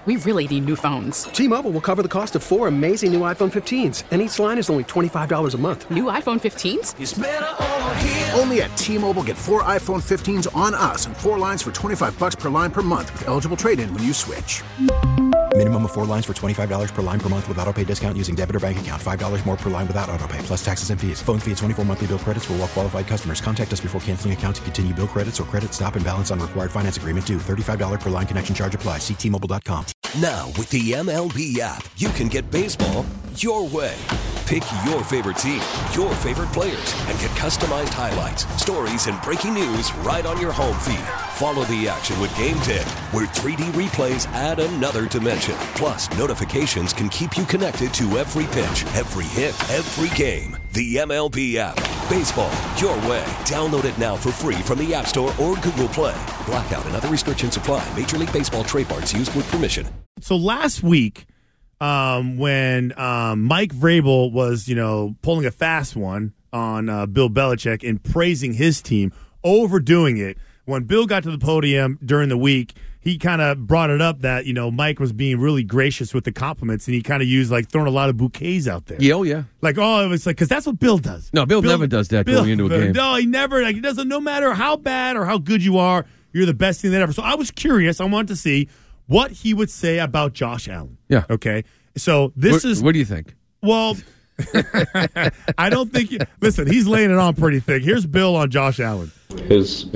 we really need new phones. T-Mobile will cover the cost of 4 amazing new iPhone 15s, and each line is only $25 a month. New iPhone 15s? It's better over here. Only at T-Mobile, get 4 iPhone 15s on us and 4 lines for $25 per line per month with eligible trade-in when you switch. Minimum of 4 lines for $25 per line per month with autopay discount using debit or bank account. $5 more per line without autopay, plus taxes and fees. Phone fee at 24 monthly bill credits for well-qualified customers. Contact us before canceling account to continue bill credits or credit stop and balance on required finance agreement due. $35 per line connection charge applies. See T-Mobile.com. Now, with the MLB app, you can get baseball your way. Pick your favorite team, your favorite players, and get customized highlights, stories, and breaking news right on your home feed. Follow the action with Game Day, where 3D replays add another dimension. Plus, notifications can keep you connected to every pitch, every hit, every game. The MLB app. Baseball your way. Download it now for free from the App Store or Google Play. Blackout and other restrictions apply. Major League Baseball trademarks used with permission. So last week, when Mike Vrabel was, pulling a fast one on Bill Belichick and praising his team, overdoing it, when Bill got to the podium during the week, he kind of brought it up that, Mike was being really gracious with the compliments, and he kind of used, throwing a lot of bouquets out there. Yeah, oh, yeah. It was because that's what Bill does. No, Bill never does that going into a game. No, he never. He doesn't, no matter how bad or how good you are, you're the best thing that ever. So I was curious. I wanted to see what he would say about Josh Allen. Yeah. Okay. So this is. What do you think? Well, I don't think. Listen, he's laying it on pretty thick. Here's Bill on Josh Allen. His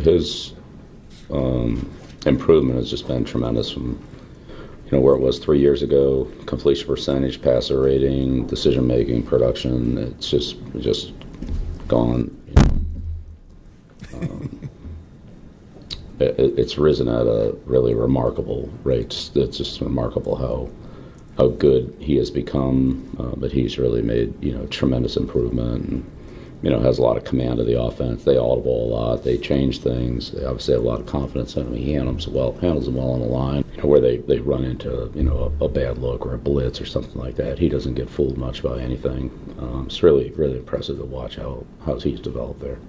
improvement has just been tremendous from where it was 3 years ago. Completion percentage, passer rating, decision making, production. It's just gone. It's risen at a really remarkable rate. It's just remarkable how good he has become. But he's really made tremendous improvement. And, has a lot of command of the offense. They audible a lot. They change things. They obviously have a lot of confidence in him. He handles them well on the line. Where they run into a bad look or a blitz or something like that, he doesn't get fooled much by anything. It's really, really impressive to watch how he's developed there.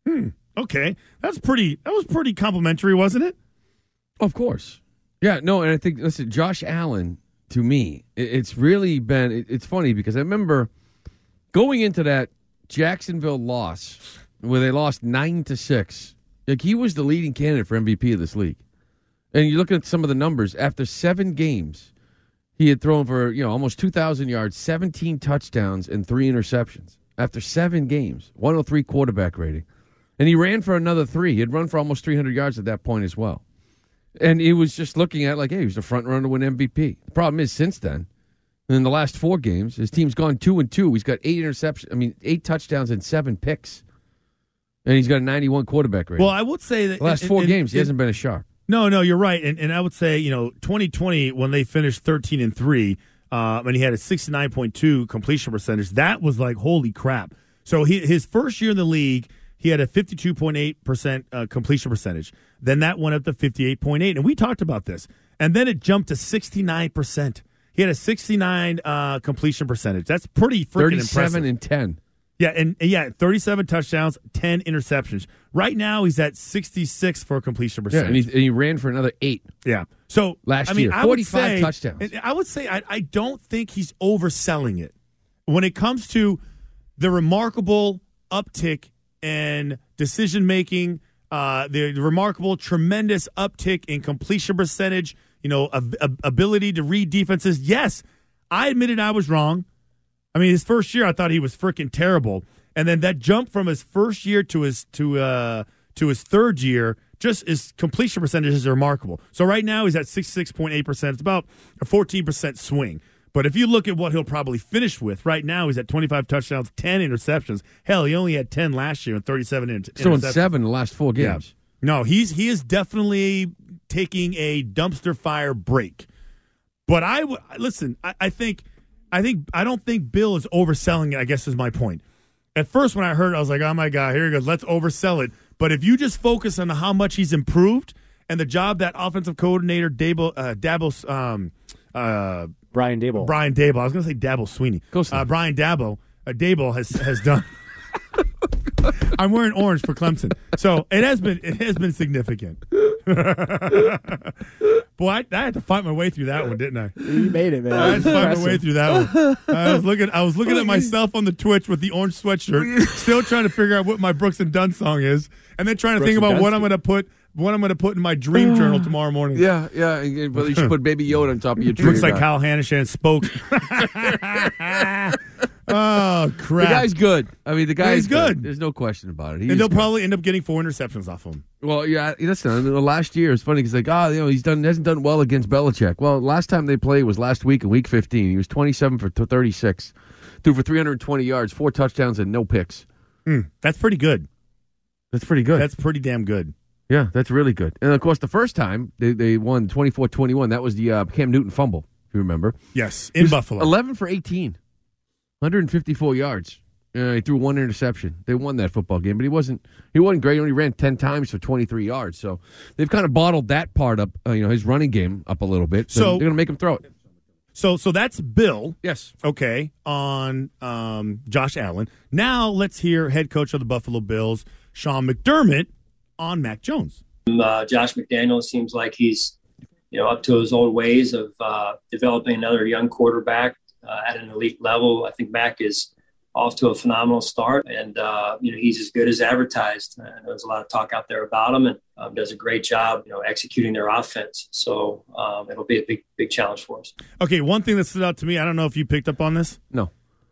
Okay, that was pretty complimentary, wasn't it? Of course. Yeah, no, and I think, listen, Josh Allen, to me, it's really been, it's funny because I remember going into that Jacksonville loss where they lost 9-6. He was the leading candidate for MVP of this league. And you look at some of the numbers, after 7 games, he had thrown for, almost 2,000 yards, 17 touchdowns, and 3 interceptions. After 7 games, 103 quarterback rating. And he ran for another 3. He had run for almost 300 yards at that point as well. And he was just looking at hey, he was the front runner to win MVP. The problem is, since then, in the last 4 games, his team's gone 2-2. He's got 8 interceptions. 8 touchdowns and 7 picks. And he's got a 91 quarterback rating. Well, I would say that the last 4 games, he hasn't been a sharp. No, you're right. And I would say, 2020, when they finished 13-3, and he had a 69.2 completion percentage, that was holy crap. So his first year in the league, he had a 52.8% completion percentage. Then that went up to 58.8%. And we talked about this. And then it jumped to 69%. He had a 69 completion percentage. That's pretty freaking impressive. 37-10. Yeah, and 37 touchdowns, 10 interceptions. Right now, he's at 66 for a completion percentage. Yeah, and he ran for another 8. Yeah. So last year, 45 touchdowns. I would say I don't think he's overselling it when it comes to the remarkable uptick in decision making, the remarkable, tremendous uptick in completion percentage. Ability to read defenses. Yes, I admitted I was wrong. His first year, I thought he was freaking terrible, and then that jump from his first year to his third year, just his completion percentage is remarkable. So right now he's at 66.8%. It's about a 14% swing. But if you look at what he'll probably finish with, right now he's at 25 touchdowns, 10 interceptions. Hell, he only had 10 last year and 37 interceptions. So in 7 the last 4 games. Yeah. No, he is definitely taking a dumpster fire break. But I don't think Bill is overselling it, I guess is my point. At first when I heard it, I was like, oh my God, here he goes, let's oversell it. But if you just focus on how much he's improved and the job that offensive coordinator Brian Daboll. I was going to say Dabble Sweeney. Brian Daboll has done. I'm wearing orange for Clemson. So it has been significant. Boy, I had to fight my way through that one, didn't I? You made it, man. I had to fight my way through that one. I was looking at myself on the Twitch with the orange sweatshirt, still trying to figure out what my Brooks and Dunn song is, and then trying to think about what I'm going to put in my dream journal tomorrow morning. Yeah. Well, you should put Baby Yoda on top of your dream. Looks like Kyle Hannishan spoke. Oh, crap. The guy's good. I mean, the guy's good. There's no question about it. And they'll probably end up getting 4 interceptions off him. Well, yeah, listen, last year, it's funny because, like, he hasn't done well against Belichick. Well, last time they played was last week in Week 15. He was 27 for 36, threw for 320 yards, 4 touchdowns, and no picks. That's pretty good. That's pretty good. That's pretty damn good. Yeah, that's really good. And, of course, the first time they won 24-21, that was the Cam Newton fumble, if you remember. Yes, in Buffalo. 11 for 18. 154 yards. He threw 1 interception. They won that football game, but he wasn't great. He only ran 10 times for 23 yards. So they've kind of bottled that part up, his running game up a little bit. So they're going to make him throw it. So that's Bill. Yes. Okay, on Josh Allen. Now let's hear head coach of the Buffalo Bills, Sean McDermott, on Mac Jones. Josh McDaniels seems like he's up to his old ways of developing another young quarterback at an elite level. I think Mac is off to a phenomenal start, and he's as good as advertised. There's a lot of talk out there about him, and does a great job, executing their offense. So it'll be a big challenge for us. Okay, one thing that stood out to me, I don't know if you picked up on this. No.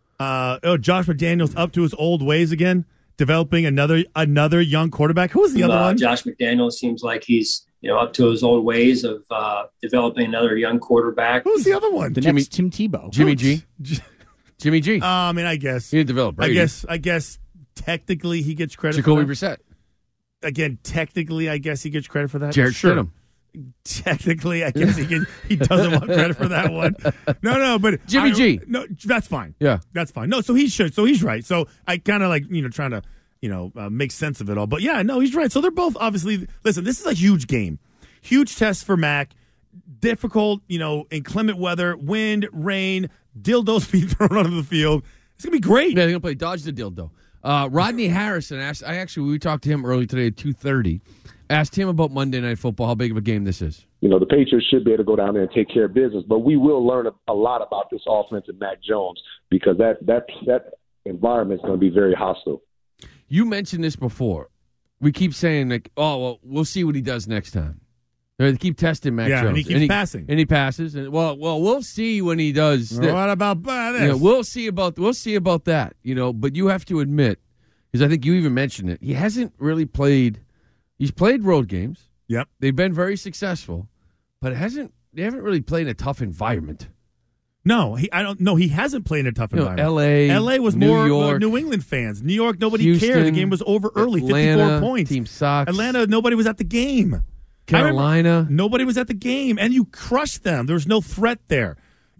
Josh McDaniels up to his old ways again, developing another young quarterback. Who was the other one? Josh McDaniels seems like he's up to his old ways of developing another young quarterback. Who's the other one? The next Tim Tebow. Jimmy G. Jimmy G. I mean, I guess he didn't develop Brady. I guess technically he gets credit. Jacoby for that. Brissett. Again, technically, I guess he gets credit for that. Jared Stidham. Technically, I guess he doesn't want credit for that one. No, but Jimmy G. No, that's fine. Yeah, that's fine. No, so he should. So he's right. So I kind of like trying to make sense of it all. But yeah, no, he's right. So they're both obviously. Listen, this is a huge game, huge test for Mac. Difficult, inclement weather, wind, rain, dildos being thrown onto the field. It's gonna be great. Yeah, they're gonna play dodge the dildo. Rodney Harrison asked. We talked to him early today at 2:30. Asked him about Monday Night Football, how big of a game this is. The Patriots should be able to go down there and take care of business, but we will learn a lot about this offense and Mac Jones because that environment is going to be very hostile. You mentioned this before. We keep saying, like, oh, well, we'll see what he does next time. They keep testing Mac Jones. And he keeps passing. And he passes. And well, we'll see when he does. What about this? We'll see about that. But you have to admit, because I think you even mentioned it, he hasn't really played. He's played road games. Yep. They've been very successful, but they haven't really played in a tough environment. No, he hasn't played in a tough environment. LA was New more York, New England fans. New York, nobody Houston, cared. The game was over early, Atlanta, 54 points. Team sucks. Atlanta, nobody was at the game. Carolina, nobody was at the game, and you crushed them. There was no threat there.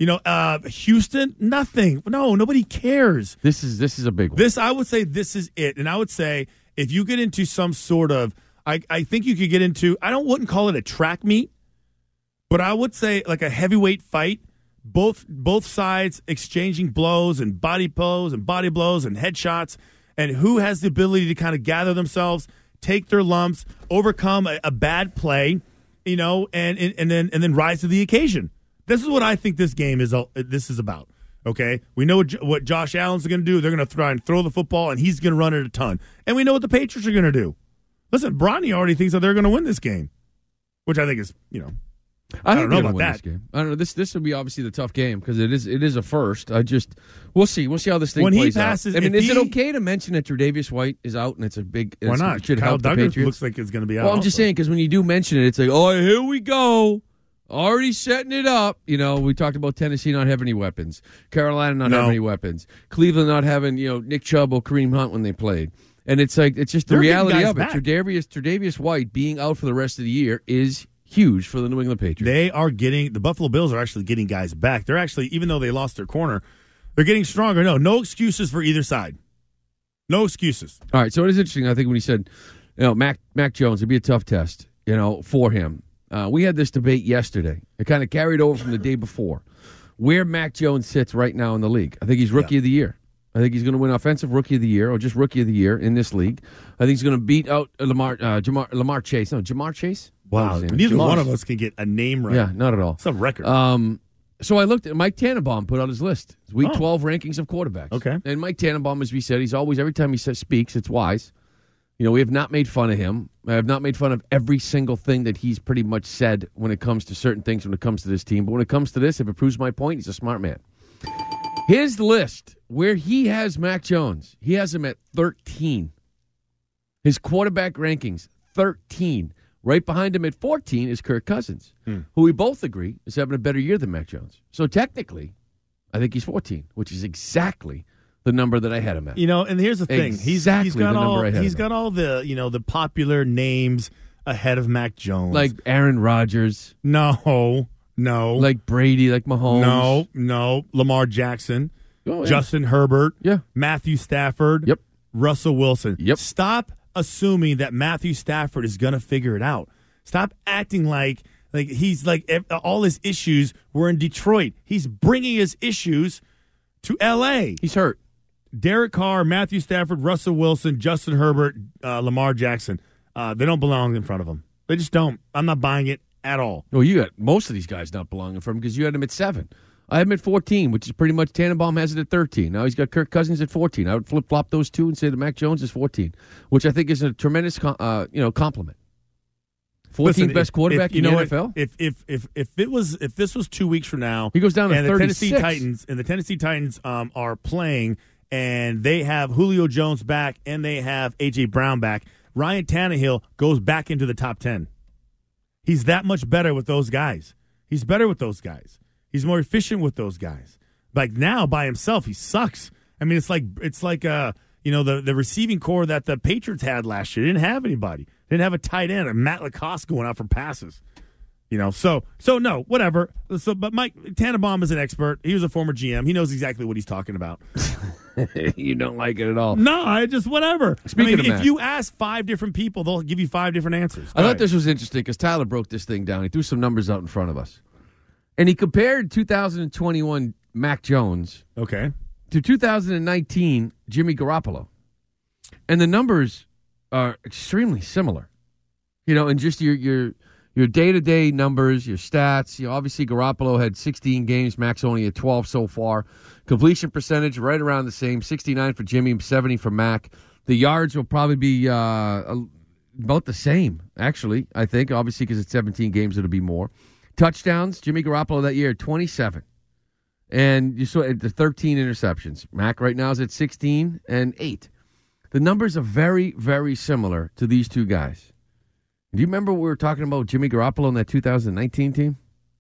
Houston, nothing. No, nobody cares. This is a big one. I would say this is it. And I would say if you get into some sort of, I think you could get into, wouldn't call it a track meet, but I would say like a heavyweight fight. Both sides exchanging blows and body blows and headshots, and who has the ability to kind of gather themselves, take their lumps, overcome a bad play, and then rise to the occasion. This is what I think this game is. This is about. Okay, we know what Josh Allen's going to do. They're going to try and throw the football, and he's going to run it a ton. And we know what the Patriots are going to do. Listen, Bronny already thinks that they're going to win this game, which I think is, I don't know about that. This game. I don't know. This will be obviously the tough game because it is a first. We'll see how this thing plays out. I mean, is it okay to mention that Tre'Davious White is out and it's a big? Why not? It should Kyle help the Duggar Patriots. Looks like it's going to be out. Well, I'm just saying because when you do mention it, it's like, oh, here we go. Already setting it up. We talked about Tennessee not having any weapons, Carolina not having any weapons, Cleveland not having Nick Chubb or Kareem Hunt when they played, and it's just the reality of it. Tre'Davious White being out for the rest of the year is huge for the New England Patriots. The Buffalo Bills are actually getting guys back. They're actually, even though they lost their corner, they're getting stronger. No excuses for either side. No excuses. All right, so it is interesting. I think when he said, Mac Jones, it'd be a tough test, for him. We had this debate yesterday. It kind of carried over from the day before. Where Mac Jones sits right now in the league. I think he's Rookie of the Year. I think he's going to win Offensive Rookie of the Year or just Rookie of the Year in this league. I think he's going to beat out Jamar Chase. No, Jamar Chase? Wow, neither one of us can get a name right. Yeah, not at all. It's a record. So I looked at Mike Tannenbaum put out his list. It's week 12 rankings of quarterbacks. Okay. And Mike Tannenbaum, as we said, he's always, every time he speaks, it's wise. You know, we have not made fun of him. I have not made fun of every single thing that he's pretty much said when it comes to certain things, when it comes to this team. But when it comes to this, if it proves my point, he's a smart man. His list, where he has Mac Jones, he has him at 13. His quarterback rankings, 13. Right behind him at 14 is Kirk Cousins, who we both agree is having a better year than Mac Jones. So technically, I think he's 14, which is exactly the number that I had him at. You know, and here's the thing. He's got all the, you know, the popular names ahead of Mac Jones. Like Aaron Rodgers. No. Like Brady, like Mahomes. No. Lamar Jackson. Oh, yeah. Justin Herbert. Yeah. Matthew Stafford. Yep. Russell Wilson. Yep. Stop assuming that Matthew Stafford is going to figure it out. Stop acting like he's like all his issues were in Detroit. He's bringing his issues to L.A. He's hurt. Derek Carr, Matthew Stafford, Russell Wilson, Justin Herbert, Lamar Jackson. They don't belong in front of him. They just don't. I'm not buying it at all. Well, you got most of these guys not belonging for him because you had him at 7. I had him at 14, which is pretty much Tannenbaum has it at 13. Now he's got Kirk Cousins at 14. I would flip-flop those two and say that Mac Jones is 14, which I think is a tremendous compliment. 14th best quarterback in the NFL. If this was 2 weeks from now, he goes down to 36. The Tennessee Titans are playing, and they have Julio Jones back, and they have A.J. Brown back. Ryan Tannehill goes back into the top 10. He's that much better with those guys. He's better with those guys. He's more efficient with those guys. Like now, by himself, he sucks. I mean, it's like the receiving core that the Patriots had last year. They didn't have anybody. They didn't have a tight end or Matt Lacoste going out for passes. You know, so no, whatever. But Mike Tannenbaum is an expert. He was a former GM. He knows exactly what he's talking about. You don't like it at all. No, I just whatever. Speaking of if you ask 5 different people, they'll give you 5 different answers. I thought this was interesting because Tyler broke this thing down. He threw some numbers out in front of us. And he compared 2021 Mac Jones to 2019 Jimmy Garoppolo. And the numbers are extremely similar. You know, and just your day-to-day numbers, your stats. You know, obviously Garoppolo had 16 games, Mac's only at 12 so far. Completion percentage right around the same, 69 for Jimmy, 70 for Mac. The yards will probably be about the same, actually, I think. Obviously, because it's 17 games, it'll be more. Touchdowns, Jimmy Garoppolo that year, 27. And you saw the 13 interceptions. Mac right now is at 16 and 8. The numbers are very, very similar to these two guys. Do you remember we were talking about Jimmy Garoppolo in that 2019 team?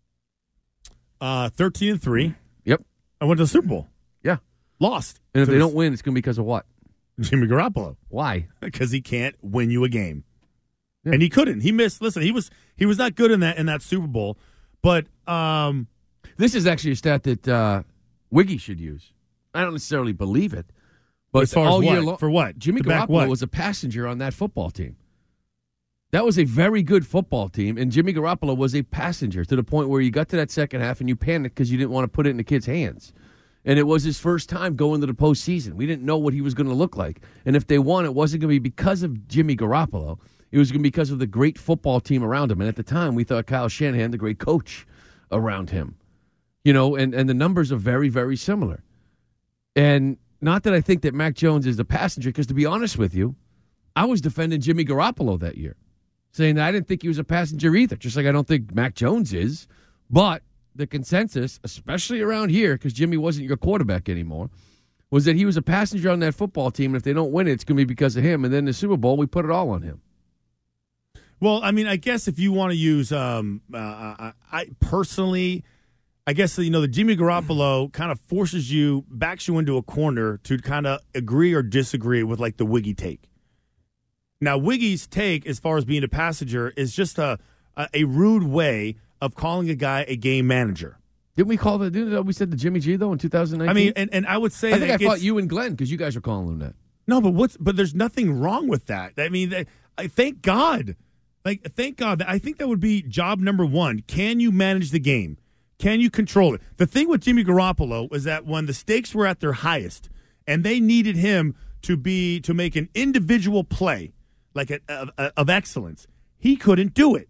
13-3. Yep. I went to the Super Bowl. Yeah. Lost. And if they don't win, it's going to be because of what? Jimmy Garoppolo. Why? Because he can't win you a game. Yeah. And he couldn't. He missed. Listen, he was not good in that Super Bowl. But this is actually a stat that Wiggy should use. I don't necessarily believe it. But as far all as year long, for what? Jimmy Garoppolo was a passenger on that football team. That was a very good football team, and Jimmy Garoppolo was a passenger to the point where you got to that second half and you panicked because you didn't want to put it in the kid's hands. And it was his first time going to the postseason. We didn't know what he was going to look like. And if they won, it wasn't going to be because of Jimmy Garoppolo. It was going to be because of the great football team around him. And at the time, we thought Kyle Shanahan, the great coach around him. You know, and the numbers are very, very similar. And not that I think that Mac Jones is the passenger, because to be honest with you, I was defending Jimmy Garoppolo that year, saying that I didn't think he was a passenger either, just like I don't think Mac Jones is. But the consensus, especially around here, because Jimmy wasn't your quarterback anymore, was that he was a passenger on that football team, and if they don't win it, it's going to be because of him. And then in the Super Bowl, we put it all on him. Well, I mean, I guess if you want to use, I personally, I guess, you know, the Jimmy Garoppolo kind of backs you into a corner to kind of agree or disagree with, like, the Wiggy take. Now, Wiggy's take, as far as being a passenger, is just a rude way of calling a guy a game manager. Didn't we call we said the Jimmy G, though, in 2019? I mean, and I would say I think I fought you and Glenn because you guys are calling him that. No, but there's nothing wrong with that. I mean, thank God. Thank God. I think that would be job number one. Can you manage the game? Can you control it? The thing with Jimmy Garoppolo was that when the stakes were at their highest and they needed him to make an individual play, like of excellence, he couldn't do it.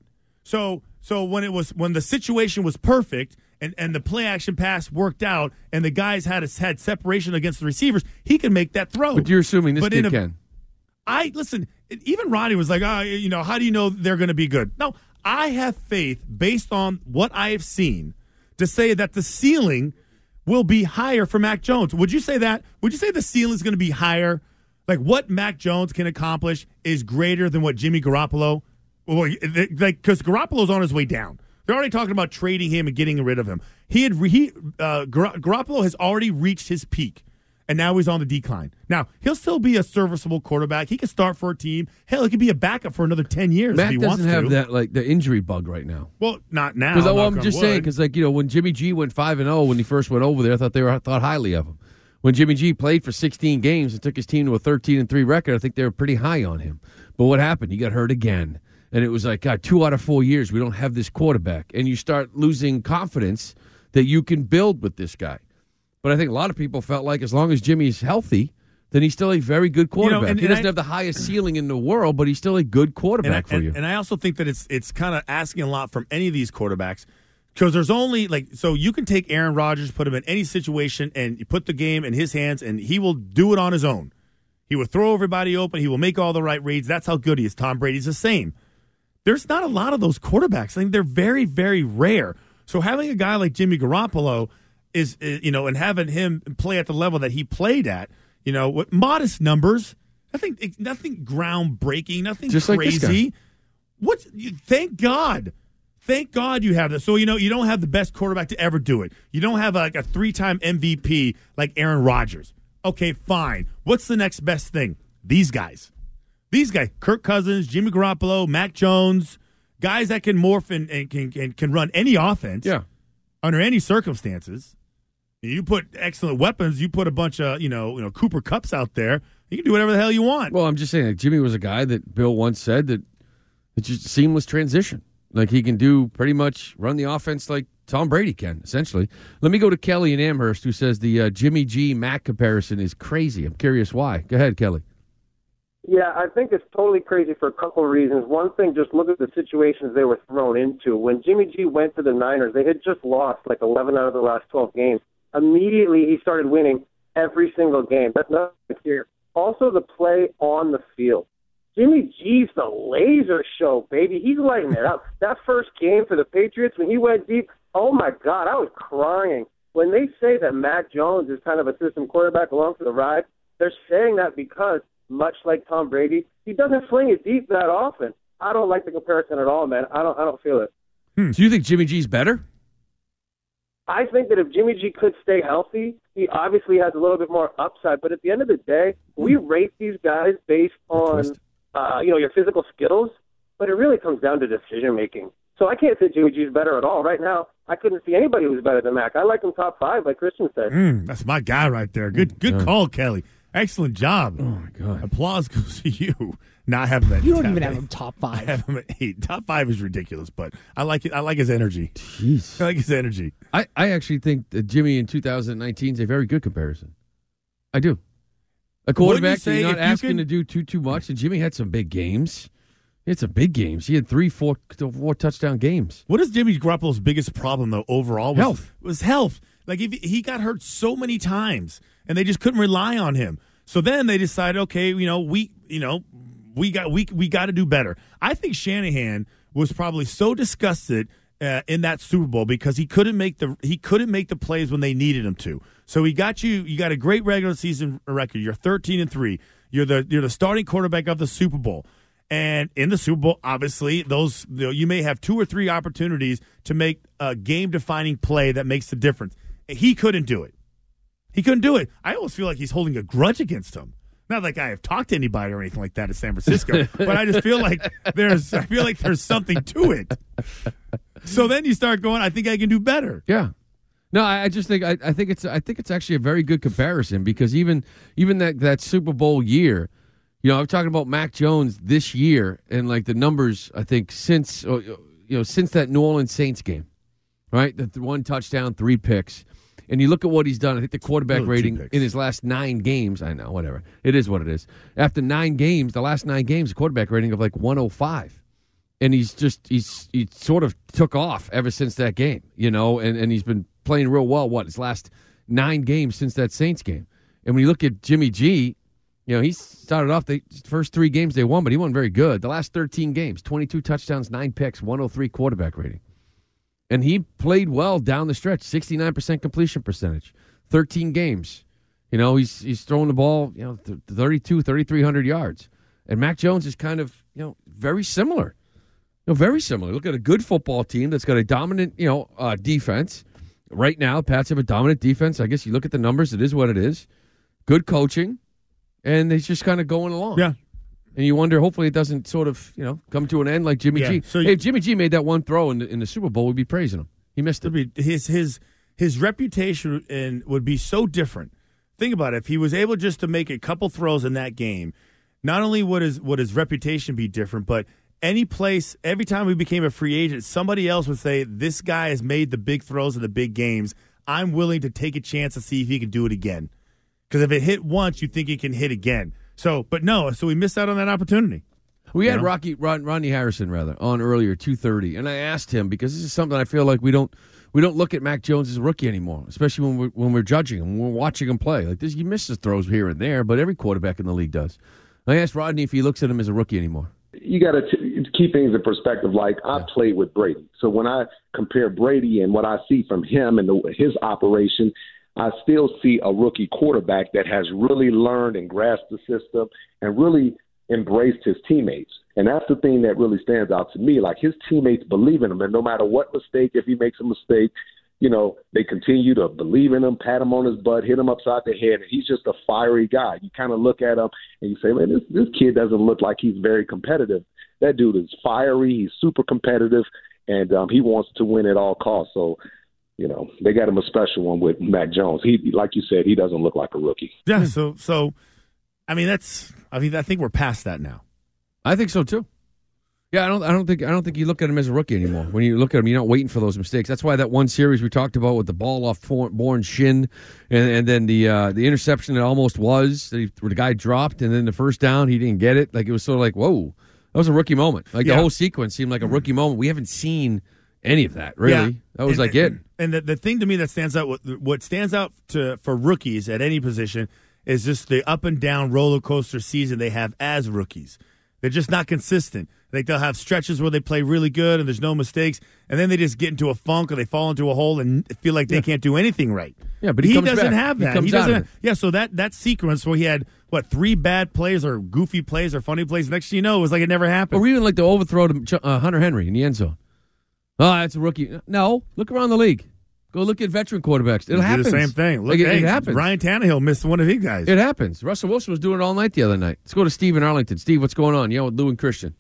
So when the situation was perfect and the play action pass worked out and the guys had separation against the receivers, he can make that throw. But you're assuming this kid can. Listen, even Ronnie was like, how do you know they're going to be good? No, I have faith based on what I have seen to say that the ceiling will be higher for Mac Jones. Would you say that? Would you say the ceiling is going to be higher? Like what Mac Jones can accomplish is greater than what Jimmy Garoppolo? Because Garoppolo's on his way down. They're already talking about trading him and getting rid of him. Garoppolo has already reached his peak, and now he's on the decline. Now, he'll still be a serviceable quarterback. He can start for a team. Hell, he could be a backup for another 10 years if he wants to. Mac doesn't have that, the injury bug right now. Well, not now. I'm just saying, because, when Jimmy G went 5-0 when he first went over there, I thought they thought highly of him. When Jimmy G played for 16 games and took his team to a 13-3 record, I think they were pretty high on him. But what happened? He got hurt again. And it was like, God, 2 out of 4 years, we don't have this quarterback. And you start losing confidence that you can build with this guy. But I think a lot of people felt like as long as Jimmy's healthy, then he's still a very good quarterback. He doesn't have the highest ceiling in the world, but he's still a good quarterback for you. And I also think that it's kind of asking a lot from any of these quarterbacks because there's only, so you can take Aaron Rodgers, put him in any situation, and you put the game in his hands, and he will do it on his own. He will throw everybody open. He will make all the right reads. That's how good he is. Tom Brady's the same. There's not a lot of those quarterbacks. I think they're very, very rare. So having a guy like Jimmy Garoppolo is and having him play at the level that he played at, with modest numbers, nothing groundbreaking, nothing just crazy. Thank God you have this. So you don't have the best quarterback to ever do it. You don't have a 3-time MVP like Aaron Rodgers. Okay, fine. What's the next best thing? These guys, Kirk Cousins, Jimmy Garoppolo, Mac Jones, guys that can morph and can run any offense under any circumstances. You put excellent weapons. You put a bunch of Cooper Kupps out there. You can do whatever the hell you want. Well, I'm just saying, Jimmy was a guy that Bill once said that it's just seamless transition. Like he can do pretty much run the offense like Tom Brady can, essentially. Let me go to Kelly in Amherst, who says the Jimmy G Mac comparison is crazy. I'm curious why. Go ahead, Kelly. Yeah, I think it's totally crazy for a couple of reasons. One thing, just look at the situations they were thrown into. When Jimmy G went to the Niners, they had just lost 11 out of the last 12 games. Immediately, he started winning every single game. That's not here. Also, the play on the field. Jimmy G's the laser show, baby. He's lighting it up. That first game for the Patriots, when he went deep, oh, my God, I was crying. When they say that Mac Jones is kind of a system quarterback along for the ride, they're saying that because, much like Tom Brady, he doesn't fling it deep that often. I don't like the comparison at all, man. I don't feel it. So you think Jimmy G's better? I think that if Jimmy G could stay healthy, he obviously has a little bit more upside. But at the end of the day, we rate these guys based on, your physical skills, but it really comes down to decision-making. So I can't say Jimmy G's better at all. Right now, I couldn't see anybody who's better than Mac. I like him top 5, like Christian said. That's my guy right there. Good call, Kelly. Excellent job. Oh, my God. Applause goes to you. Not having that. You don't even have him top 5. I have him at 8. Top 5 is ridiculous, but I like it. I like his energy. Jeez. I like his energy. I actually think that Jimmy in 2019 is a very good comparison. I do. A quarterback, you're not asking to do too much, and Jimmy had some big games. He had some big games. He had 4 touchdown games. What is Jimmy Garoppolo's biggest problem, though, overall? Health. Was health. Like, he got hurt so many times, and they just couldn't rely on him. So then they decided, okay, we got to do better. I think Shanahan was probably so disgusted in that Super Bowl because he couldn't make the plays when they needed him to. So he got you got a great regular season record. You're 13-3. You're the starting quarterback of the Super Bowl. And in the Super Bowl, obviously, you may have 2 or 3 opportunities to make a game-defining play that makes the difference. He couldn't do it. I almost feel like he's holding a grudge against him. Not like I have talked to anybody or anything like that in San Francisco, but I just feel like there's something to it. So then you start going, I think I can do better. Yeah. No, I just think I think it's actually a very good comparison because even that Super Bowl year, I'm talking about Mac Jones this year and like the numbers I think since that New Orleans Saints game, right? The 1 touchdown, 3 picks. And you look at what he's done. I think the quarterback rating in his last 9 games, I know, whatever. It is what it is. After 9 games, the last 9 games, a quarterback rating of like 105. And he sort of took off ever since that game, and he's been playing real well, his last 9 games since that Saints game. And when you look at Jimmy G, he started off the first 3 games they won, but he wasn't very good. The last 13 games, 22 touchdowns, 9 picks, 103 quarterback rating. And he played well down the stretch, 69% completion percentage, 13 games. He's throwing the ball, 3,300 yards. And Mac Jones is kind of, very similar. Very similar. Look at a good football team that's got a dominant, defense. Right now, Pats have a dominant defense. I guess you look at the numbers, it is what it is. Good coaching, and it's just kind of going along. Yeah. And you wonder, hopefully it doesn't sort of, come to an end like Jimmy G. So if Jimmy G made that one throw in the Super Bowl, we'd be praising him. He missed it. His reputation would be so different. Think about it. If he was able just to make a couple throws in that game, not only would his reputation be different, but any place, every time we became a free agent, somebody else would say, this guy has made the big throws in the big games. I'm willing to take a chance to see if he can do it again. Because if it hit once, you think he can hit again. So we missed out on that opportunity. We had Rodney Harrison on earlier, 2:30, and I asked him, because this is something I feel like we don't look at Mac Jones as a rookie anymore, especially when we're judging him, when we're watching him play. Like this, he misses throws here and there, but every quarterback in the league does. I asked Rodney if he looks at him as a rookie anymore. You got to keep things in perspective. Like I played with Brady, so when I compare Brady and what I see from him and his operation, I still see a rookie quarterback that has really learned and grasped the system and really embraced his teammates. And that's the thing that really stands out to me. Like his teammates believe in him, and no matter what mistake, if he makes a mistake, they continue to believe in him, pat him on his butt, hit him upside the head, and he's just a fiery guy. You kind of look at him and you say, man, this kid doesn't look like he's very competitive. That dude is fiery. He's super competitive, and he wants to win at all costs. So, they got him a special one with Mac Jones. He, like you said, he doesn't look like a rookie. Yeah. So, I think we're past that now. I think so too. Yeah, I don't think you look at him as a rookie anymore. When you look at him, you're not waiting for those mistakes. That's why that one series we talked about with the ball off Bourne's shin, and then the interception that almost was, where the guy dropped, and then the first down, he didn't get it. Like it was sort of like, whoa, that was a rookie moment. Like the whole sequence seemed like a rookie moment. We haven't seen any of that, really. Yeah. That was it. And the thing to me that stands out, what stands out for rookies at any position is just the up and down roller coaster season they have as rookies. They're just not consistent. Like they'll have stretches where they play really good and there's no mistakes, and then they just get into a funk or they fall into a hole and feel like they can't do anything right. Yeah, but he comes doesn't back. have that. He doesn't. Yeah, so that sequence where he had 3 bad plays or goofy plays or funny plays. Next thing you know, it was like it never happened. Or even like the overthrow to Hunter Henry in the end zone. Oh, that's a rookie. No, look around the league. Go look at veteran quarterbacks. It happens. Do the same thing. Look, it happens. Ryan Tannehill missed one of these guys. It happens. Russell Wilson was doing it all night the other night. Let's go to Steve in Arlington. Steve, what's going on? With Lou and Christian.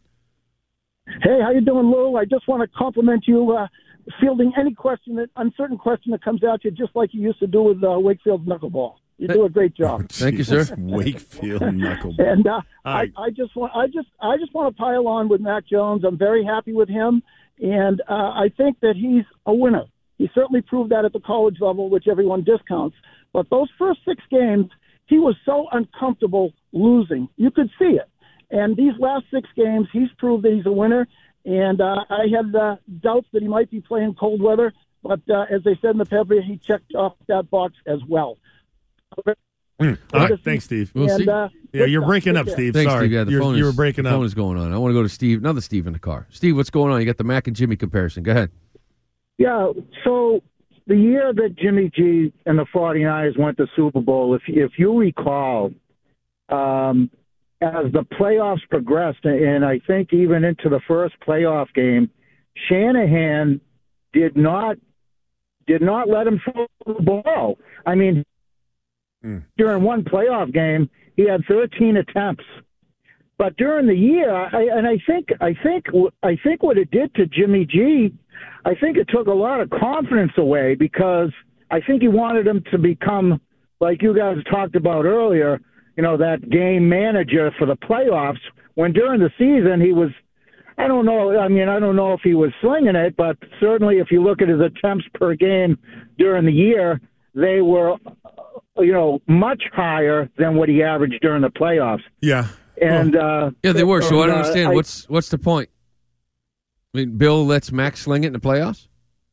Hey, how you doing, Lou? I just want to compliment you fielding any uncertain question that comes at you, just like you used to do with Wakefield knuckleball. You do a great job. Thank you, sir. Wakefield knuckleball. And I just want to pile on with Mac Jones. I'm very happy with him, and I think that he's a winner. He certainly proved that at the college level, which everyone discounts. But those first 6 games, he was so uncomfortable losing. You could see it. And these last 6 games, he's proved that he's a winner. And I had doubts that he might be playing cold weather. But as they said in the paper, he checked off that box as well. All right. Thanks, Steve. We'll see. You're breaking up, Steve. Thanks, Sorry. Steve. Yeah, you were breaking up. The phone is going on. I want to go to Steve. Another Steve in the car. Steve, what's going on? You got the Mac and Jimmy comparison. Go ahead. Yeah, so the year that Jimmy G and the 49ers went to Super Bowl, if you recall, as the playoffs progressed, and I think even into the first playoff game, Shanahan did not let him throw the ball. I mean, during one playoff game, he had 13 attempts. But during the year, I think what it did to Jimmy G, I think it took a lot of confidence away, because I think he wanted him to become, like you guys talked about earlier, that game manager for the playoffs, when during the season he was, I don't know if he was slinging it, but certainly if you look at his attempts per game during the year, they were, much higher than what he averaged during the playoffs. Yeah. And they were. So I don't understand. What's the point? I mean, Bill lets Mac sling it in the playoffs?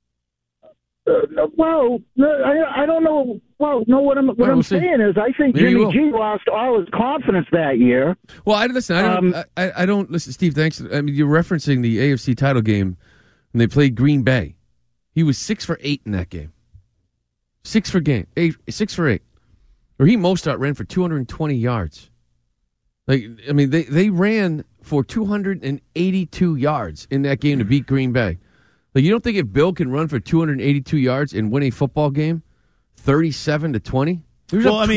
I don't know. Well, no. What I'm saying is, I think Jimmy G lost all his confidence that year. Well, I don't listen, Steve. Thanks. I mean, you're referencing the AFC title game when they played Green Bay. He was 6 for 8 in that game. 6 for 8. Raheem Mostert ran for 220 yards. They ran for 282 yards in that game to beat Green Bay. Like, you don't think if Bill can run for 282 yards and win a football game, 37-20? He was up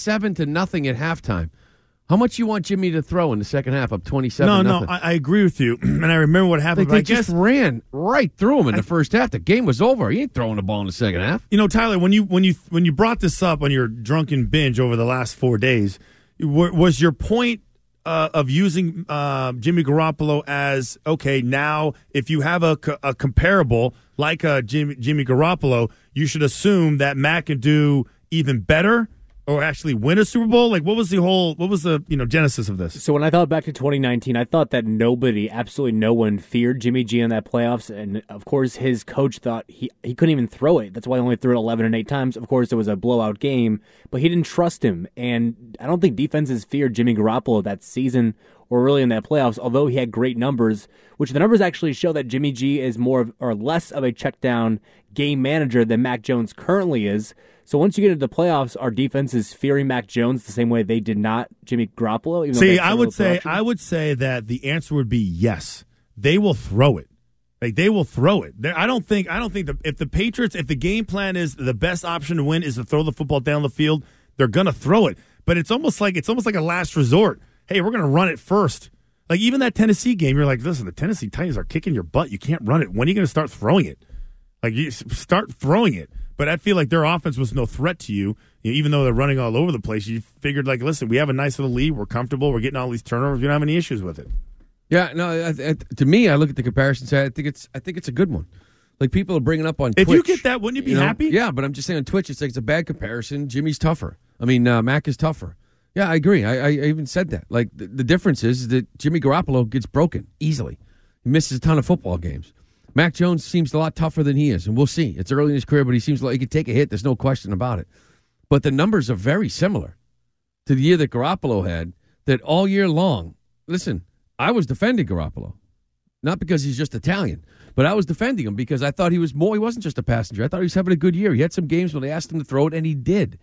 27-0 at halftime. How much you want Jimmy to throw in the second half? Up 27-0. No, I agree with you, and I remember what happened. They just ran right through him in the first half. The game was over. He ain't throwing the ball in the second half. You know, Tyler, when you brought this up on your drunken binge over the last 4 days, was your point of using Jimmy Garoppolo as, okay, now if you have a comparable like Jimmy Garoppolo, you should assume that Mac can do even better or actually win a Super Bowl? Like, what was the genesis of this? So when I thought back to 2019, I thought that absolutely no one feared Jimmy G in that playoffs. And, of course, his coach thought he couldn't even throw it. That's why he only threw it 11 and 8 times. Of course, it was a blowout game, but he didn't trust him. And I don't think defenses feared Jimmy Garoppolo that season or really in that playoffs, although he had great numbers, which the numbers actually show that Jimmy G is more or less of a check-down game manager than Mac Jones currently is. So once you get into the playoffs, our defense is fearing Mac Jones the same way they did not Jimmy Garoppolo. See, I would say that the answer would be yes. They will throw it. Like, they will throw it. I don't think if the Patriots, if the game plan is the best option to win is to throw the football down the field, they're gonna throw it. But it's almost like a last resort. Hey, we're gonna run it first. Like, even that Tennessee game, you're like, listen, the Tennessee Titans are kicking your butt. You can't run it. When are you gonna start throwing it? Like, you start throwing it. But I feel like their offense was no threat to you. Even though they're running all over the place. You figured, like, listen, we have a nice little lead. We're comfortable. We're getting all these turnovers. We don't have any issues with it. Yeah, no. To me, I look at the comparison side. I think it's a good one. Like, people are bringing up on Twitch. If you get that, wouldn't you be happy? Yeah, but I'm just saying on Twitch, it's like it's a bad comparison. Jimmy's tougher. Mac is tougher. Yeah, I agree. I even said that. Like, the difference is that Jimmy Garoppolo gets broken easily. He misses a ton of football games. Mac Jones seems a lot tougher than he is, and we'll see. It's early in his career, but he seems like he could take a hit. There's no question about it. But the numbers are very similar to the year that Garoppolo had, that all year long. Listen, I was defending Garoppolo, not because he's just Italian, but I was defending him because I thought he was more. He wasn't just a passenger. I thought he was having a good year. He had some games when they asked him to throw it, and he did.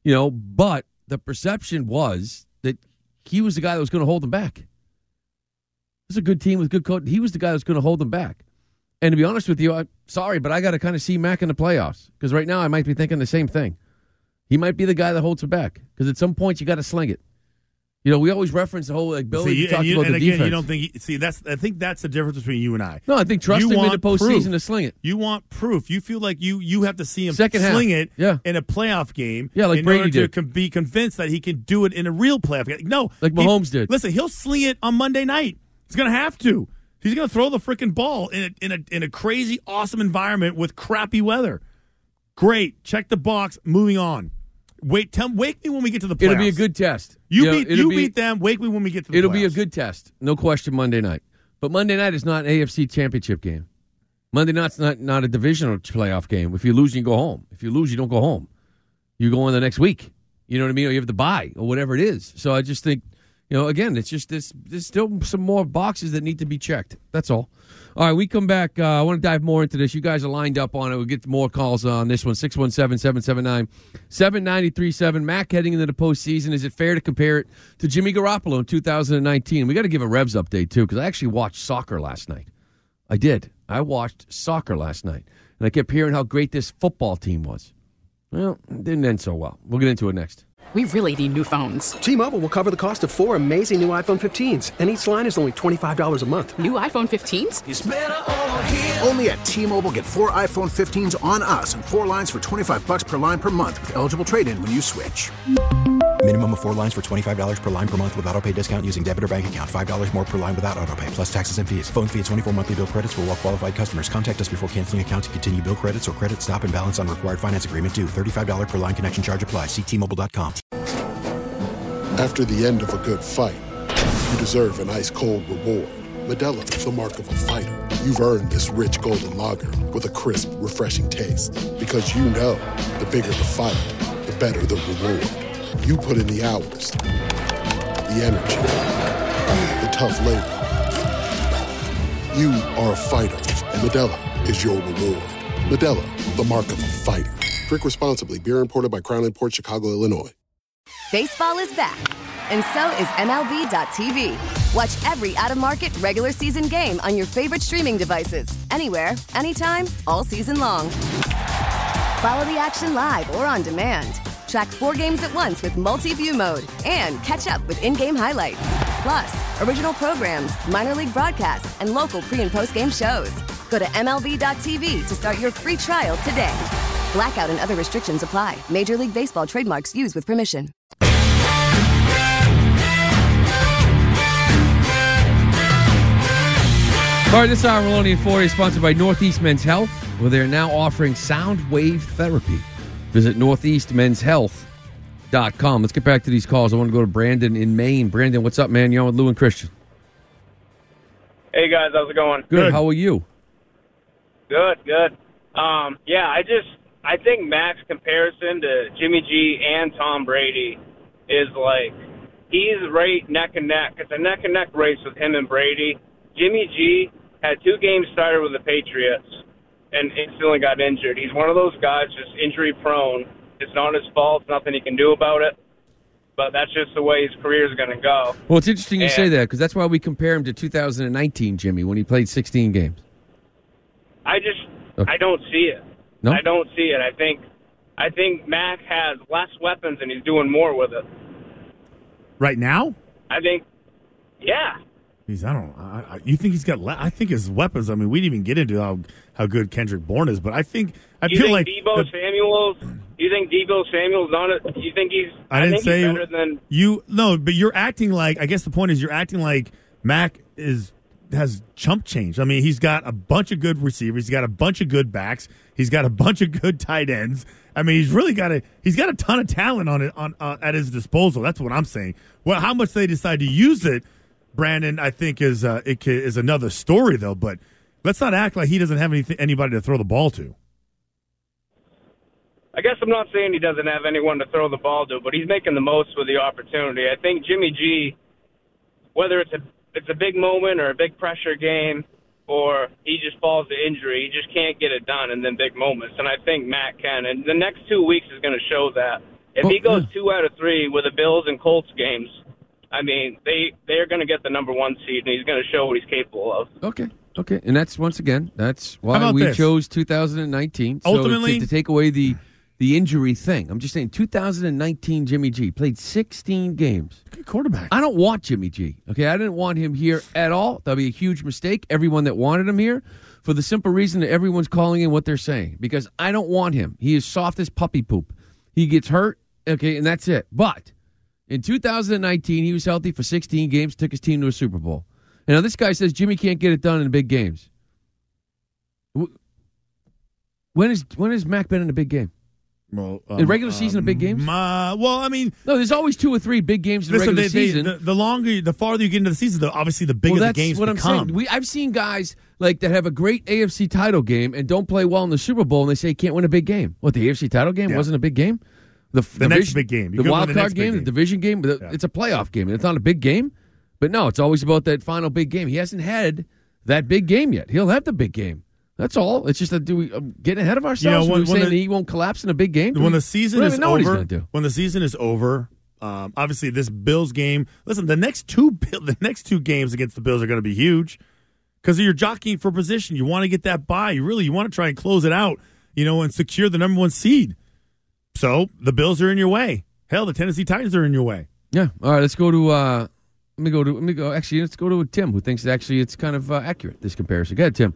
But the perception was that he was the guy that was going to hold them back. It was a good team with good coach. He was the guy that was going to hold them back. And to be honest with you, I'm sorry, but I got to kind of see Mac in the playoffs because right now I might be thinking the same thing. He might be the guy that holds it back because at some point you got to sling it. We always reference the whole Billy talked about the defense. You don't think I think that's the difference between you and I. No, I think trust him in the postseason to sling it. You want proof. You feel like you have to see him Second sling half. it in a playoff game. Yeah, like in Brady order did. to be convinced that he can do it in a real playoff game. No, like Mahomes did. Listen, he'll sling it on Monday night. He's going to have to. He's going to throw the freaking ball in a crazy, awesome environment with crappy weather. Great. Check the box. Moving on. Wake me when we get to the playoffs. It'll be a good test. You beat them. Wake me when we get to the playoffs. It'll be a good test. No question Monday night. But Monday night is not an AFC championship game. Monday night's not a divisional playoff game. If you lose, you go home. If you lose, you don't go home. You go in the next week. You know what I mean? Or you have to bye or whatever it is. So I just think, again, it's just there's still some more boxes that need to be checked. That's all. All right, we come back. I want to dive more into this. You guys are lined up on it. We'll get more calls on this one. 617-779-7937. Mac heading into the postseason. Is it fair to compare it to Jimmy Garoppolo in 2019? We got to give a Revs update, too, because I actually watched soccer last night. I did. I watched soccer last night, and I kept hearing how great this football team was. Well, it didn't end so well. We'll get into it next. We really need new phones. T-Mobile will cover the cost of 4 amazing new iPhone 15s, and each line is only $25 a month. New iPhone 15s? It's better over here. Only at T-Mobile, get 4 iPhone 15s on us and 4 lines for $25 per line per month with eligible trade-in when you switch. Minimum of 4 lines for $25 per line per month with autopay discount using debit or bank account. $5 more per line without autopay, plus taxes and fees. Phone fee at 24 monthly bill credits for well-qualified customers. Contact us before canceling account to continue bill credits or credit stop and balance on required finance agreement due. $35 per line connection charge applies. See T-Mobile.com. After the end of a good fight, you deserve an ice-cold reward. Modelo is the mark of a fighter. You've earned this rich golden lager with a crisp, refreshing taste. Because you know, the bigger the fight, the better the reward. You put in the hours, the energy, the tough labor. You are a fighter, and Modelo is your reward. Modelo, the mark of a fighter. Drink responsibly. Beer imported by Crown Imports, Chicago, Illinois. Baseball is back, and so is MLB.tv. Watch every out-of-market regular season game on your favorite streaming devices, anywhere, anytime, all season long. Follow the action live or on demand. Track 4 games at once with multi-view mode and catch up with in-game highlights. Plus, original programs, minor league broadcasts, and local pre- and post-game shows. Go to MLB.tv to start your free trial today. Blackout and other restrictions apply. Major League Baseball trademarks used with permission. All right, this hour, Maloney and Forte is sponsored by Northeast Men's Health, where they're now offering sound wave therapy. Visit northeastmenshealth.com. Let's get back to these calls. I want to go to Brandon in Maine. Brandon, what's up, man? You're on with Lou and Christian. Hey, guys. How's it going? Good. How are you? Good. I think Mac's comparison to Jimmy G and Tom Brady is like he's right neck and neck. It's a neck and neck race with him and Brady. Jimmy G had 2 games started with the Patriots and instantly got injured. He's one of those guys just injury prone. It's not his fault. Nothing he can do about it. But that's just the way his career is going to go. Well, it's interesting you say that because that's why we compare him to 2019 Jimmy when he played 16 games. I don't see it. No? I don't see it. I think Mac has less weapons and he's doing more with it. Right now? I think, yeah. You think he's got? I think his weapons. I mean, we didn't even get into how good Kendrick Bourne is, but I feel like Deebo Samuel's. You think Deebo Samuel's on it? You think he's? I didn't think say he's better than you. No, but you're acting like. I guess the point is you're acting like Mac has chump change. I mean, he's got a bunch of good receivers. He's got a bunch of good backs. He's got a bunch of good tight ends. I mean, he's got a ton of talent at his disposal. That's what I'm saying. Well, how much they decide to use it, Brandon, I think is another story though. But let's not act like he doesn't have anybody to throw the ball to. I guess I'm not saying he doesn't have anyone to throw the ball to, but he's making the most with the opportunity. I think Jimmy G, whether it's a big moment or a big pressure game, or he just falls to injury, he just can't get it done in the big moments. And I think Matt can. And the next 2 weeks is going to show that. If he goes 2 out of 3 with the Bills and Colts games, I mean, they're going to get the number 1 seed, and he's going to show what he's capable of. Okay. And that's why we chose 2019. Ultimately, to take away the injury thing. I'm just saying 2019 Jimmy G played 16 games. Good quarterback. I don't want Jimmy G. Okay, I didn't want him here at all. That'd be a huge mistake. Everyone that wanted him here, for the simple reason that everyone's calling in what they're saying, because I don't want him. He is soft as puppy poop. He gets hurt, okay, and that's it. But in 2019, he was healthy for 16 games, took his team to a Super Bowl. And now this guy says Jimmy can't get it done in big games. When has Mac been in a big game? Well, in regular season, a big games? There's always 2 or 3 big games in the regular season. The farther you get into the season, obviously the bigger the games become. I'm saying. I've seen guys like that have a great AFC title game and don't play well in the Super Bowl, and they say he can't win a big game. What, the AFC title game wasn't a big game? The next big game. The wild card game, the division game, it's a playoff game, and it's not a big game. But no, it's always about that final big game. He hasn't had that big game yet. He'll have the big game. That's all. It's just that getting ahead of ourselves. When saying he won't collapse in a big game. When the season is over, obviously this Bills game. Listen, the next two games against the Bills are going to be huge because you're jockeying for position. You want to get that bye. You want to try and close it out, and secure the number 1 seed. So the Bills are in your way. Hell, the Tennessee Titans are in your way. Yeah. All right. Let's go to. Let's go to Tim, who thinks it's kind of accurate, this comparison. Go ahead, Tim.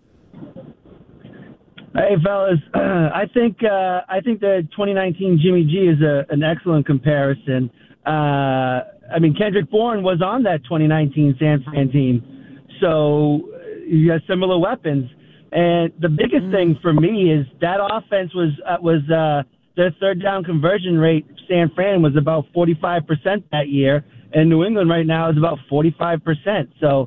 Hey, fellas. I think the 2019 Jimmy G is an excellent comparison. Kendrick Bourne was on that 2019 San Fran team, so you have similar weapons. And the biggest thing for me is that offense was their third down conversion rate. San Fran was about 45% that year, and New England right now is about 45%. So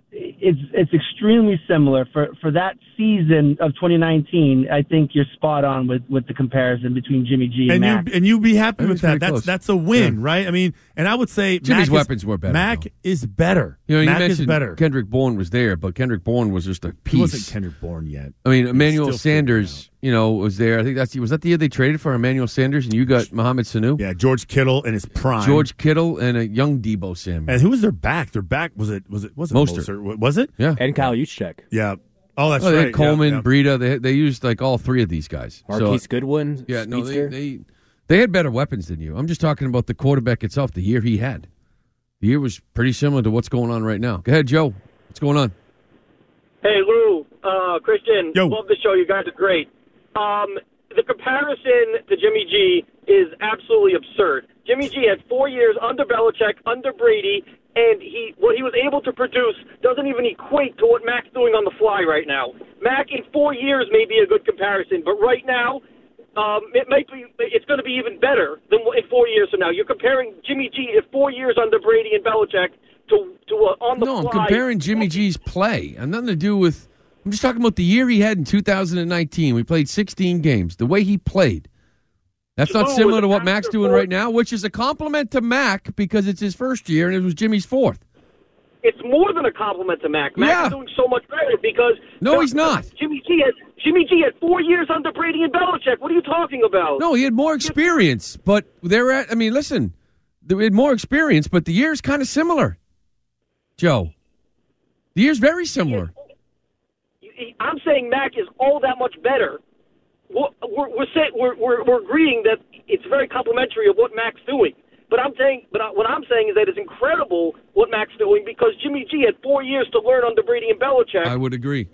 it's extremely similar for that season of 2019. I think you're spot on with the comparison between Jimmy G and Mac. And you'd be happy with that. That's a win, right? I mean, and I would say Jimmy's weapons were better. Mac is better. You Mac is mentioned better. Kendrick Bourne was there, but Kendrick Bourne was just a piece. He wasn't Kendrick Bourne yet. I mean, Emmanuel Sanders, was there. I think was that the year they traded for Emmanuel Sanders, and you got Mohamed Sanu? Yeah, George Kittle in his prime. George Kittle and a young Deebo Samuel. And who was their back? Their back was it Mostert? Was it? Yeah, and Kyle Juszczyk. Yeah. Oh, that's they right. had Coleman, Breida. They used like all three of these guys. Marquise Goodwin. Yeah, speedster. no, they had better weapons than you. I'm just talking about the quarterback itself. The year he had, the year was pretty similar to what's going on right now. Go ahead, Joe. What's going on? Hey, Lou, Christian. Yo. Love the show. You guys are great. The comparison to Jimmy G is absolutely absurd. Jimmy G had 4 years under Belichick, under Brady, and what he was able to produce doesn't even equate to what Mac's doing on the fly right now. Mac in 4 years may be a good comparison, but right now, it's going to be even better than in 4 years from now. You're comparing Jimmy G at 4 years under Brady and Belichick to on the fly. No, I'm comparing Jimmy G's play. And nothing to do with. I'm just talking about the year he had in 2019. We played 16 games. The way he played. That's not similar to what Mac's doing right now, which is a compliment to Mac because it's his first year and it was Jimmy's fourth. It's more than a compliment to Mac. Mac is doing so much better because he's not. Jimmy G had 4 years under Brady and Belichick. What are you talking about? No, he had more experience, but listen, they had more experience, but the year's kind of similar. Joe, the year's very similar. I'm saying Mac is all that much better. We're agreeing that it's very complimentary of what Mac's doing. But what I'm saying is that it's incredible what Mac's doing because Jimmy G had 4 years to learn under Brady and Belichick. I would agree.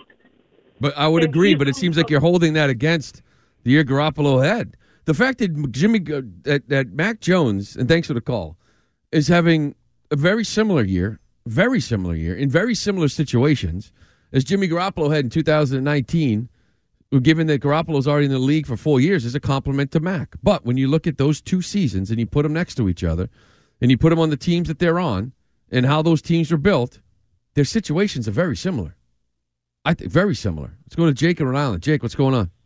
But it seems like you're holding that against the year Garoppolo had. The fact that that Mac Jones, and thanks for the call, is having a very similar year in very similar situations as Jimmy Garoppolo had in 2019. Given that Garoppolo's already in the league for 4 years, is a compliment to Mac. But when you look at those two seasons and you put them next to each other and you put them on the teams that they're on and how those teams are built, their situations are very similar. I think very similar. Let's go to Jake in Rhode Island. Jake, what's going on?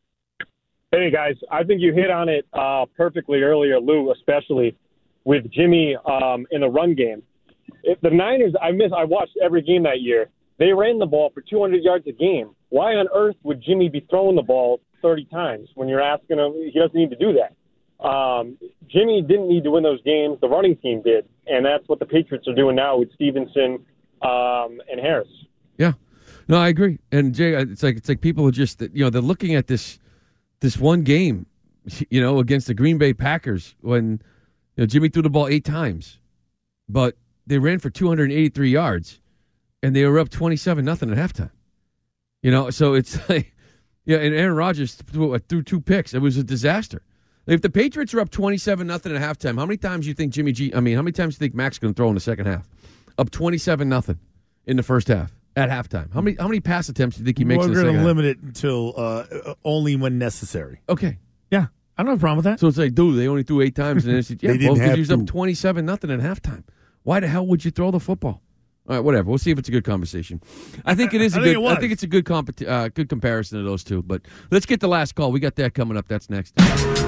Hey, guys. I think you hit on it perfectly earlier, Lou, especially with Jimmy in the run game. The Niners, I watched every game that year. They ran the ball for 200 yards a game. Why on earth would Jimmy be throwing the ball 30 times when you're asking him? He doesn't need to do that. Jimmy didn't need to win those games. The running team did, and that's what the Patriots are doing now with Stevenson and Harris. Yeah, no, I agree. And Jay, it's like people are just they're looking at this one game, against the Green Bay Packers when Jimmy threw the ball 8 times, but they ran for 283 yards. And they were up 27-0 at halftime. So it's like, and Aaron Rodgers threw 2 picks. It was a disaster. If the Patriots are up 27-0 at halftime, how many times do you think how many times do you think Mac's going to throw in the second half? Up 27-0 in the first half at halftime. How many pass attempts do you think he makes in the second half? We're going to limit it until only when necessary. Okay. Yeah, I don't have a problem with that. So it's like, dude, they only threw 8 times. And they didn't have he was up 27-0 at halftime. Why the hell would you throw the football? All right, whatever. We'll see if it's a good conversation. I think it is. I think it's a good good comparison of those two. But let's get the last call. We got that coming up. That's next.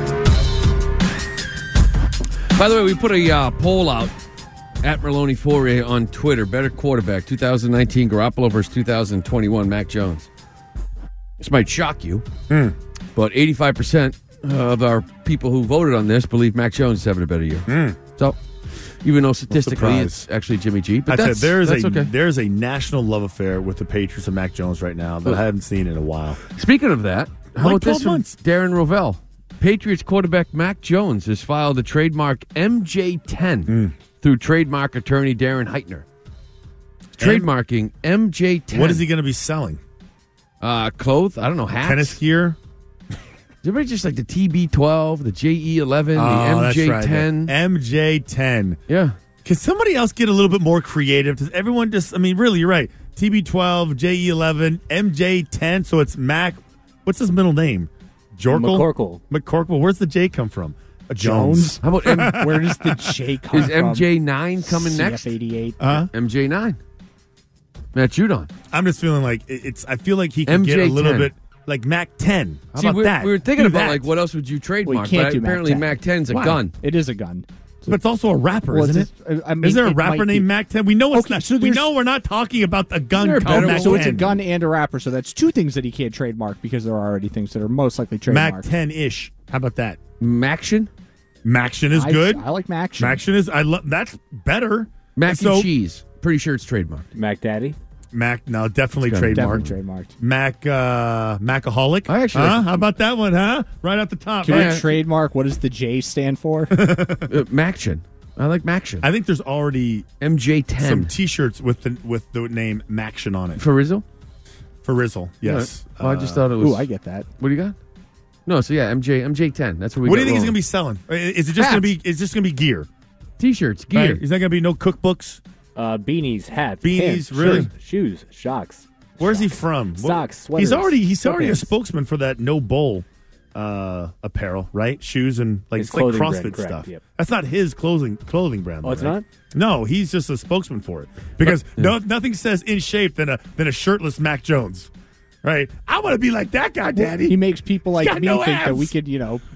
By the way, we put a poll out at Merloni Fourier on Twitter. Better quarterback, 2019 Garoppolo versus 2021 Mac Jones. This might shock you, but 85% of our people who voted on this believe Mac Jones is having a better year. So. Even though statistically it's actually Jimmy G. But that's okay. There's a national love affair with the Patriots and Mac Jones right now that I haven't seen in a while. Speaking of that, how about this from Darren Rovell? Patriots quarterback Mac Jones has filed a trademark MJ10 through trademark attorney Darren Heitner. Trademarking MJ10. What is he going to be selling? Clothes? I don't know, hats? Tennis gear? Everybody just like the TB12, the JE11, the MJ10. Right. MJ10. Yeah. Can somebody else get a little bit more creative? Does everyone really, you're right. TB12, JE11, MJ10. So it's Mac. What's his middle name? Jorkel? McCorkle. Where's the J come from? Jones. How about where does the J come from? Is MJ9 coming next? CF88. MJ9. Matt Judon. I'm just feeling like I feel like he can get a little 10. bit like Mac 10. How See, about that? We were thinking Do about that. like what else would you trademark? Well, you can't but do apparently Mac 10. Mac 10's a Why? gun. It is a gun. But it's also a rapper, isn't it? Is there a rapper named Mac 10? We know it's not. We know we're not talking about a gun called Mac 10. So it's a gun and a rapper. So that's two things that he can't trademark because there are already things that are most likely trademarked. Mac 10-ish. How about that? Maction? Maction is good. I like Maction. Maction is. I love. That's better. Mac and cheese. Pretty sure it's trademarked. Mac Daddy? Mac, no, definitely It's gotta be trademarked. Definitely trademarked. Mac, Macaholic. I actually how about that one, huh? Right off the top. Can right? we trademark? What does the J stand for? Maction. I like Maction. I think there's already MJ10. some T-shirts with the name Maction on it. For Rizzo? For Rizzle, yes. Right. Well, I just thought it was. Ooh, I get that. What do you got? No, so yeah, MJ10. That's what we. What do you got think he's wrong. going to be selling? Is it just going to be? Is this going to be gear? T-shirts, gear. Right? Is that going to be no cookbooks? Beanies, hats, Beanies, pins, really? shoes, shocks. Where's he from? Socks, He's sweaters, already a sweatpants. spokesman for that No Bowl apparel, right? Shoes and like His it's like clothing CrossFit brand, correct, stuff. yep. That's not his clothing brand. Oh, it's right? not? No, he's just a spokesman for it because nothing says in shape than a shirtless Mac Jones, right? I want to be like that guy, Daddy. He makes people like got me no think that abs. we could,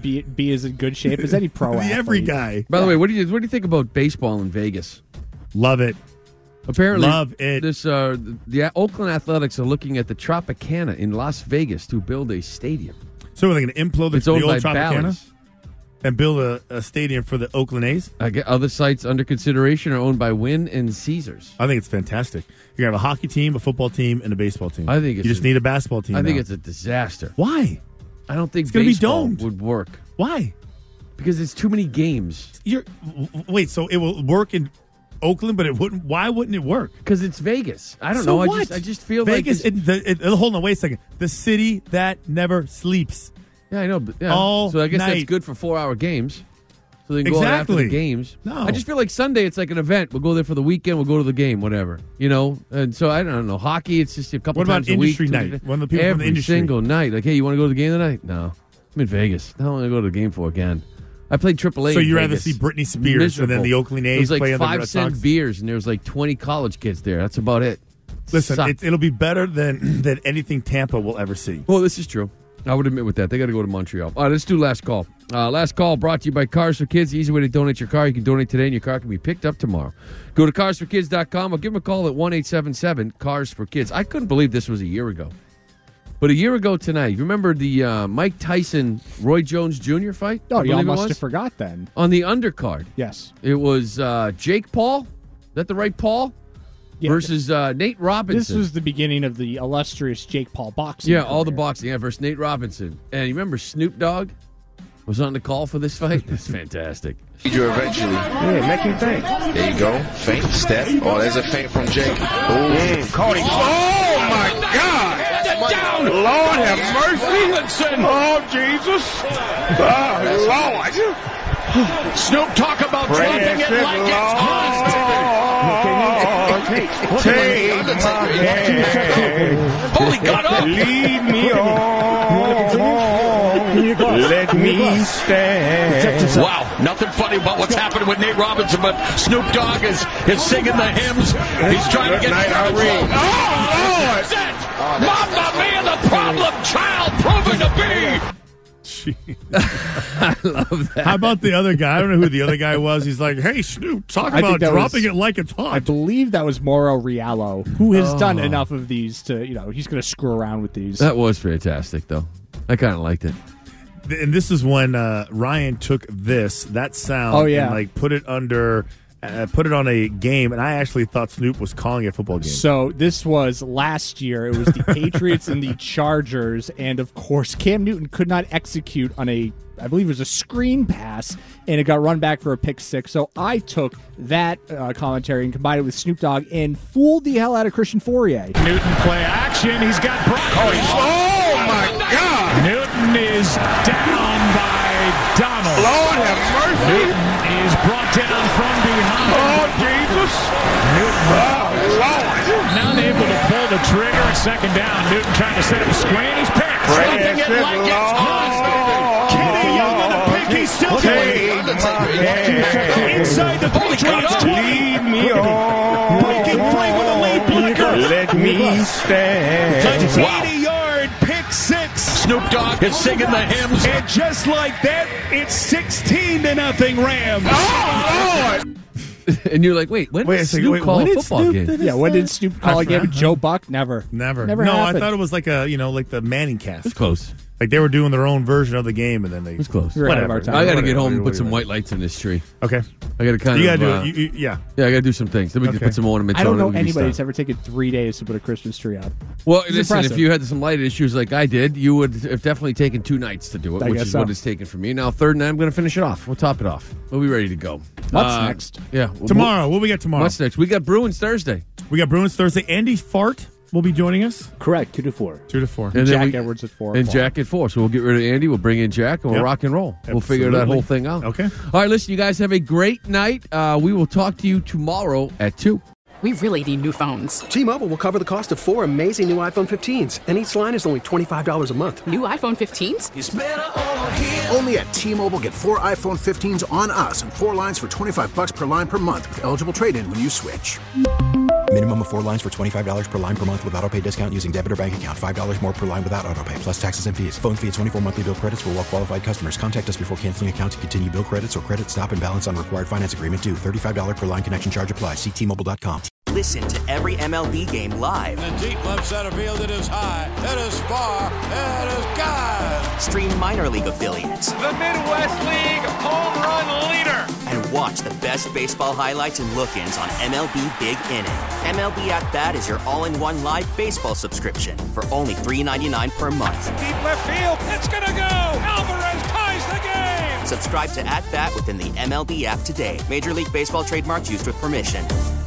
be as in good shape as any pro athlete. Every guy. By the way, what do you think about baseball in Vegas? Love it. Apparently, Love it. This the Oakland Athletics are looking at the Tropicana in Las Vegas to build a stadium. So are they going to implode It's the owned old by Tropicana Bally's. and build a stadium for the Oakland A's? I get other sites under consideration are owned by Wynn and Caesars. I think it's fantastic. You're going to have a hockey team, a football team, and a baseball team. I think you just need a basketball team. I think now. it's a disaster. Why? I don't think It's gonna be baseball domed. would work. Why? Because it's too many games. Wait. So it will work in Oakland, but it wouldn't. Why wouldn't it work? Because it's Vegas. I don't So know. what? I just feel Vegas. like Hold on. Wait a second. The city that never sleeps. yeah, I know. But, yeah. All so I guess that's night. good for 4-hour games. So they can go out after the Exactly. games. No. I just feel like Sunday it's like an event. We'll go there for the weekend. We'll go to the game, whatever. And so I don't know. Hockey, it's just a couple What about times a week. industry night? One of the people Every from the industry. single night. Like, hey, you want to go to the game tonight? No. I'm in Vegas. I don't want to go to the game for again. I played AAA. So in you'd rather Vegas. see Britney Spears and then the Oakland It A's was like play on the 5 Red cent Sox? beers, and there was like 20 college kids there. That's about it. Listen, Sucked. it'll be better than anything Tampa will ever see. Well, this is true. I would admit with that. They got to go to Montreal. All right, let's do last call. Last call brought to you by Cars for Kids. The easy way to donate your car. You can donate today, and your car can be picked up tomorrow. Go to carsforkids.com or give them a call at 1-877-CARS-FOR-KIDS. I couldn't believe this was a year ago. But a year ago tonight, you remember the Mike Tyson-Roy Jones Jr. fight? Oh, I y'all believe it must was? have forgot then. On the undercard. Yes. It was Jake Paul. Is that the right Paul? Yeah. Versus Nate Robinson. This was the beginning of the illustrious Jake Paul boxing. Yeah, all the boxing. Yeah, versus Nate Robinson. And you remember Snoop Dogg was on the call for this fight? That's fantastic. You eventually. Yeah, make him think. There you go. Feint, step. Oh, there's a feint from Jake. Oh, caught him. Oh, my God. Down. Lord have mercy. Oh, Jesus. Oh, Lord. Snoop, talk about dropping it like it's hot. Take my hand. Holy God, up. Lead me on. Let me stand. Wow, nothing funny about what's happening with Nate Robinson, but Snoop Dogg is singing the hymns. He's trying to get Robinson. Oh, Lord! Mamma Mia, the problem child proven to be. I love that. How about the other guy? I don't know who the other guy was. He's like, hey, Snoop, talk I think about that dropping was- it like it's hot. I believe that was Mauro Riallo, who has done Oh. enough of these to, he's going to screw around with these. That was fantastic, though. I kind of liked it. And this is when Ryan took that sound, Oh, yeah. and like put it on a game, and I actually thought Snoop was calling a football game. So this was last year. It was the Patriots and the Chargers, and of course Cam Newton could not execute on I believe it was a screen pass, and it got run back for a pick six. So I took that commentary and combined it with Snoop Dogg and fooled the hell out of Christian Fourier. Newton play action. He's got Brock. Oh, my God. Newton is down by Donald. Lord have mercy. Newton is brought down from behind. Oh, Jesus. Newton. Oh, Lord. Now able to pull the trigger at second down. Newton trying to set up a screen. He's picked. Dropping it like it's hot. Kenny Young on a pick. He's still going. Inside the Patriots 20. Lead me on. Breaking free with a lead blocker. Let Wow. 80-yard pick six. Snoop Dogg is singing the hymns. And just like that, it's 16-0 Rams. Oh, Lord. And you're like, wait, when did Snoop call a football game? Yeah, when did Snoop call a game with Joe Buck? Never. Never. Never No, happened. I thought it was like like the Manning cast. It's close. Like they were doing their own version of the game, and then they. It's close. Whatever. I got to get home and put some white lights in this tree. Okay. I got to kind You of. gotta do it. Yeah. Yeah, I got to do some things. Then we can Okay. put some ornaments I don't on know it. and we can anybody who's start. ever taken 3 days to put a Christmas tree up. Well, It's listen, impressive. if you had some light issues like I did, you would have definitely taken 2 nights to do it, I which guess is so. what it's taken for me. Now, third night, I'm going to finish it off. We'll top it off. We'll be ready to go. What's next? Yeah. Tomorrow. What we got tomorrow? What's next? We got Bruins Thursday. We got Bruins Thursday. Andy Fart will be joining us. Correct, 2 to 4. 2 to 4. And then Jack Edwards at 4 And o'clock. Jack at 4. So we'll get rid of Andy. We'll bring in Jack, and we'll Yep. rock and roll. We'll figure that Absolutely. whole thing out. Okay. All right, listen, you guys have a great night. We will talk to you tomorrow at 2. We really need new phones. T-Mobile will cover the cost of 4 amazing new iPhone 15s, and each line is only $25 a month. New iPhone 15s? Only at T-Mobile, get 4 iPhone 15s on us and 4 lines for $25 per line per month with eligible trade-in when you switch. Minimum of 4 lines for $25 per line per month with autopay discount using debit or bank account. $5 more per line without autopay, plus taxes and fees. Phone fee at 24 monthly bill credits for well-qualified customers. Contact us before canceling account to continue bill credits or credit stop and balance on required finance agreement due. $35 per line connection charge applies. See T-Mobile.com. Listen to every MLB game live. In the deep left center field, it is high, it is far, it is gone. Stream minor league affiliates. The Midwest League home run leader. And watch the best baseball highlights and look-ins on MLB Big Inning. MLB At Bat is your all-in-one live baseball subscription for only $3.99 per month. Deep left field, it's gonna go. Alvarez ties the game. Subscribe to At Bat within the MLB app today. Major League Baseball trademarks used with permission.